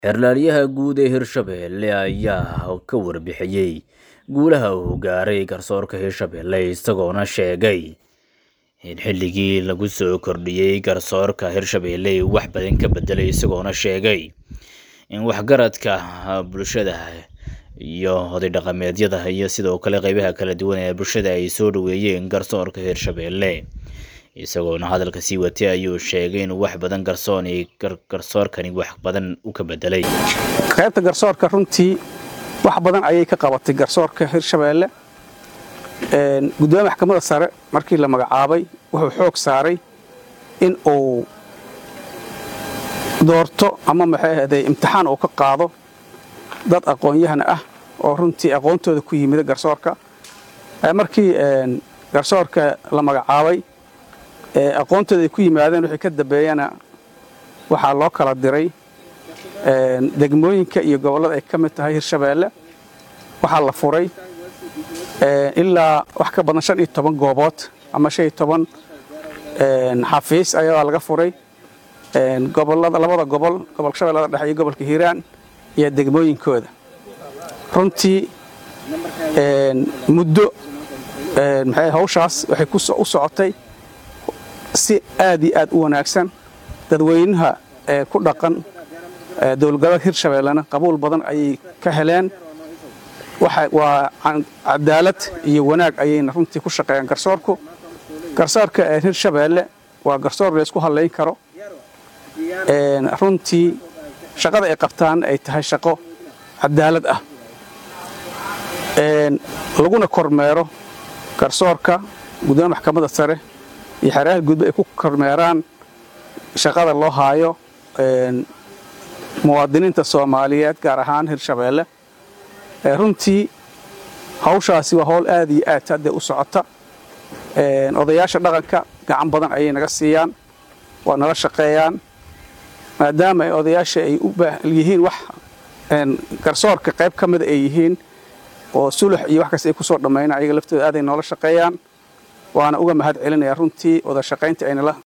Xirlaaliyaha guud ee Hirshabelle ayaa ka warbixiyay guulaha uu gaaray garsoorka Hirshabelle isagoona sheegay in xilligii lagu soo kordhiyay garsoorka Hirshabelle uu wax badan ka bedelay isagoona sheegay in waxgaradka bulshada iyo oday dhaqameedyada iyo sidoo kale qaybaha kala duwan ee bulshada ay soo dhaweeyeen garsoorka Hirshabelle isagoona hadalka sii watay ayuu sheegay in wax badan garsoorkani wax badan uu ka bedelay qaybta garsoorka runtii wax badan ayay ka qabatay garsoorka Hirshabelle gudoomiyaha maxkamadda sare markii la magacaabay wuxuu xoog saaray in uu doorto ama imtixaan uu ka qaado dad aqoon-yahan ah oo runtii aqoontooda ku yimid garsoorka markii garsoorka la magacaabay aqoontooda ay ku yimaadeen wixii ka dambeeyana waxaa loo kala diray degmooyinka iyo gobollada ay ka mid tahay Hirshabelle waxaa la furay ilaa wax ka badan 15 goobood ama 15 xafiis ayaa laga furay gobollada labada gobolka Shabeellada Dhexe iyo gobolka Hiiraan iyo degmooyinkooda runtii muddo hawshaas waxay u socotay si aad iyo aad u wanaagsan dadweynaha ku dhaqan dawladda Hirshabelle qabuul badan ay ka heleen waa cadaalad iyo wanaag ayayna runtii ku shaqeeyaan garsoorka Hirshabelle waa garsoor la isku haleyn karo runtii shaqada ay qabtaan ay tahay shaqo cadaalad ah laguna kormeero garsoorka gudoomiyaha maxkamadda sare iyo xeeraha gudba ay ku kormeeraan shaqada loo haayo muwaadiniinta Soomaaliyeed gaar ahaan Hirshabelle runtii hawshaasi waa hawl aad iyo aad hadda u socota odayaasha dhaqanka gacan badan ayay naga siiyaan waa nala shaqeeyaan maadaama ay odayaasha ay u baahan yihiin wax garsoorka qayb ka mid ay yihiin oo sulux iyo wax kasta ay ku soo dhameeyaan ayaga laftooda aad ay noola shaqeeyaan waana uga mahad celinayaa runtii wada shaqeynta ay nala